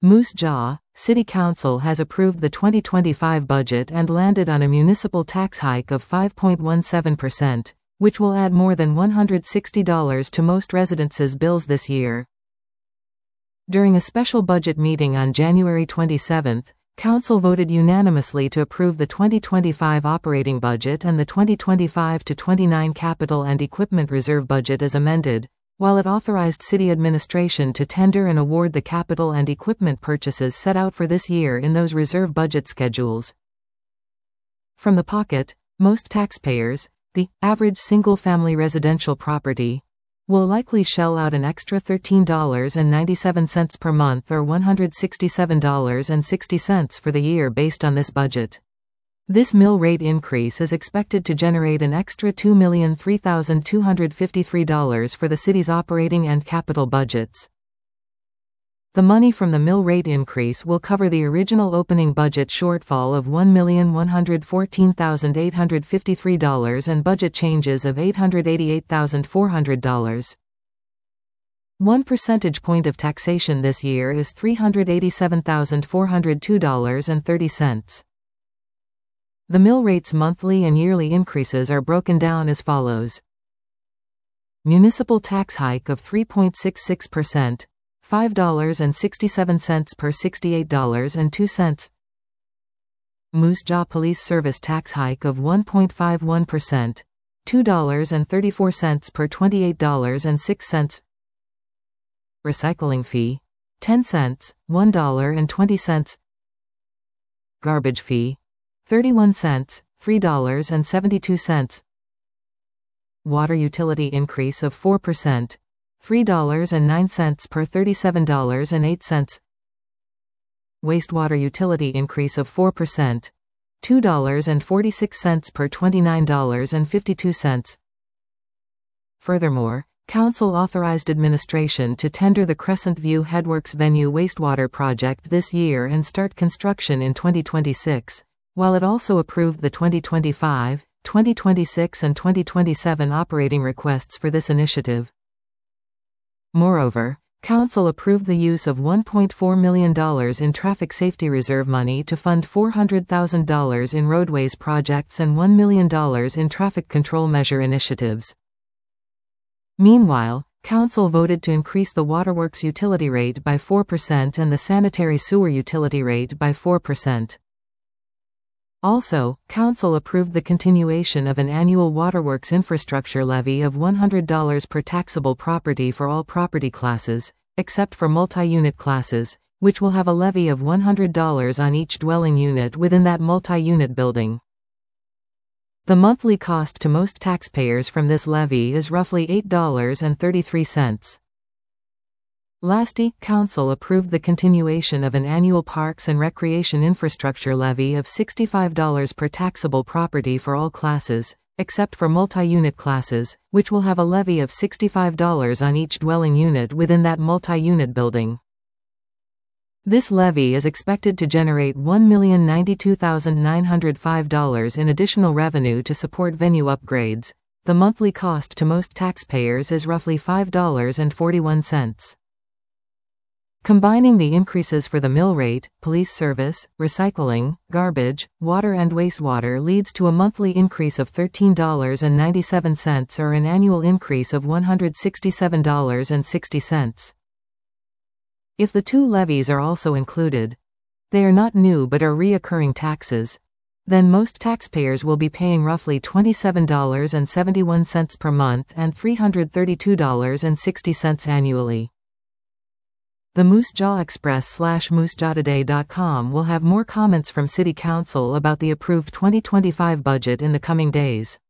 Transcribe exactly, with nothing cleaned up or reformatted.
Moose Jaw, City Council has approved the twenty twenty-five budget and landed on a municipal tax hike of five point one seven percent, which will add more than one hundred sixty dollars to most residences' bills this year. During a special budget meeting on January twenty-seventh, Council voted unanimously to approve the twenty twenty-five operating budget and the twenty twenty-five to twenty-nine capital and equipment reserve budget as amended, while it authorized city administration to tender and award the capital and equipment purchases set out for this year in those reserve budget schedules. From the pocket, most taxpayers, the average single-family residential property, will likely shell out an extra thirteen dollars and ninety-seven cents per month or one hundred sixty-seven dollars and sixty cents for the year based on this budget. This mill rate increase is expected to generate an extra two million three thousand two hundred fifty-three dollars for the city's operating and capital budgets. The money from the mill rate increase will cover the original opening budget shortfall of one million one hundred fourteen thousand eight hundred fifty-three dollars and budget changes of eight hundred eighty-eight thousand four hundred dollars. One percentage point of taxation this year is three hundred eighty-seven thousand four hundred two dollars and thirty cents. The mill rate's monthly and yearly increases are broken down as follows. Municipal tax hike of three point six six percent, five dollars and sixty-seven cents per sixty-eight dollars and two cents. Moose Jaw Police Service tax hike of one point five one percent, two dollars and thirty-four cents per twenty-eight dollars and six cents. Recycling fee, ten cents, one dollar and twenty cents. Garbage fee, thirty-one cents, three dollars and seventy-two cents. Water utility increase of four percent, three dollars and nine cents per thirty-seven dollars and eight cents. Wastewater utility increase of four percent, two dollars and forty-six cents per twenty-nine dollars and fifty-two cents. Furthermore, Council authorized administration to tender the Crescent View Headworks Venue wastewater project this year and start construction in twenty twenty-six. While it also approved the twenty twenty-five, twenty twenty-six and twenty twenty-seven operating requests for this initiative. Moreover, Council approved the use of one point four million dollars in traffic safety reserve money to fund four hundred thousand dollars in roadways projects and one million dollars in traffic control measure initiatives. Meanwhile, Council voted to increase the waterworks utility rate by four percent and the sanitary sewer utility rate by four percent. Also, Council approved the continuation of an annual waterworks infrastructure levy of one hundred dollars per taxable property for all property classes, except for multi-unit classes, which will have a levy of one hundred dollars on each dwelling unit within that multi-unit building. The monthly cost to most taxpayers from this levy is roughly eight dollars and thirty-three cents. Lastly, Council approved the continuation of an annual Parks and Recreation infrastructure levy of sixty-five dollars per taxable property for all classes, except for multi-unit classes, which will have a levy of sixty-five dollars on each dwelling unit within that multi-unit building. This levy is expected to generate one million ninety-two thousand nine hundred five dollars in additional revenue to support venue upgrades. The monthly cost to most taxpayers is roughly five dollars and forty-one cents. Combining the increases for the mill rate, police service, recycling, garbage, water and wastewater leads to a monthly increase of thirteen dollars and ninety-seven cents or an annual increase of one hundred sixty-seven dollars and sixty cents. If the two levies are also included, they are not new but are reoccurring taxes, then most taxpayers will be paying roughly twenty-seven dollars and seventy-one cents per month and three hundred thirty-two dollars and sixty cents annually. The Moose Jaw Express slash moose jaw today dot com will have more comments from City Council about the approved twenty twenty-five budget in the coming days.